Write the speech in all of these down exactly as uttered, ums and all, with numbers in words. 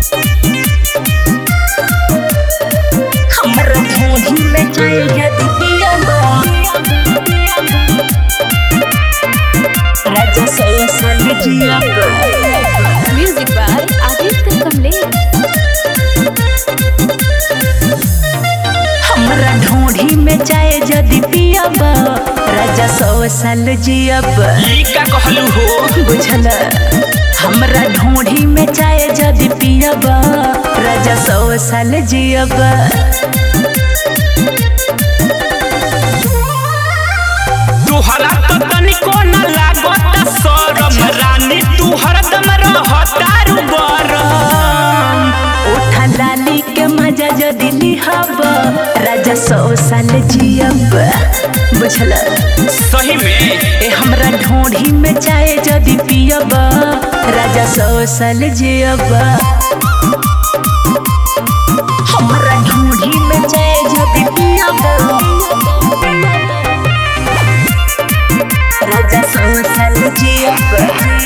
हमरा ढोढ़ी में जाएगा दिपिया राजा सौ साल जिया म्यूजिक बाय आदित्य कमलेश। हमरा ढोढ़ी में जाए जदि पियब राजा सौ साल जियब। ई का कहलू हो बुझल हमरा ढोढ़ी में जाए जदि पियब राजा सौ साल जियब। तुहरा तो तनिको न लागत शरम रानी तू हरदम रहतारू गरम। उठा लाली के मजा जदि लिहब राजा सौ साल जियब। बुझल सही में ए हमरा ढोढ़ी में चाहे जदि पियब राजा सौ साल जियब। हमरा ढोढ़ी में चाहे जदि पियब राजा सौ साल जियब।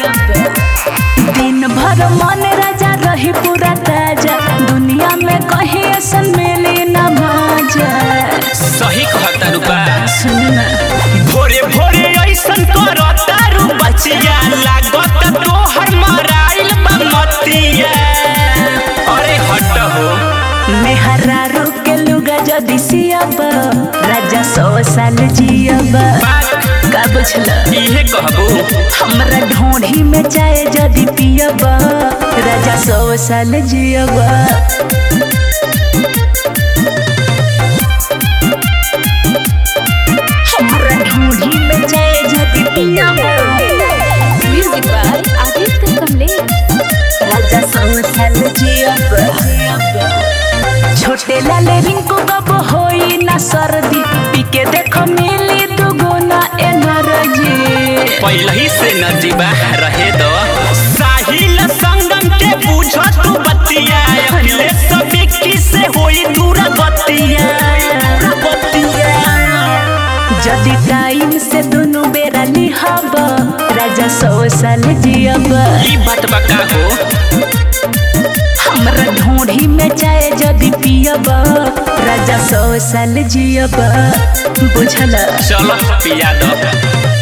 दिन भर मन राजा रही पूरा ताजा दुनिया में कहीं ऐसा मिली ना मजा। सही कहतारू बा सुन ना भोरे भोरे ऐसन करतारू बचिया लागत तोहर मराइल बा मतिया। अरे हट हो मेहरा के लुगा जदि सियब राजा सौ साल जियब। का बुझल इहे कहबू हमरा ढोढ़ी में चाहे जदि पियब राजा सौ साल जियब। हमरा ढोढ़ी में चाहे जदि पियब म्यूजिक बाय आदित्य कमलेश। राजा सौ साल जियब। छोटे लाले रिंकू कब होई ना सर्दी पीके देखो मिली दुगुना एनर्जी। पहले ही से नजीबा रहे दो साहिल संगम के पूछो तू बतिया अखिले सभी किसे होई दूर बतिया बतिया। जदि टाइम से दोनों बेरा लिहब राजा सौ साल जियब। ई बात बका हो हमरा ढोढ़ी में चाहे जदि पियब राजा सौ साल जियब। बुझल चलो पिया दो।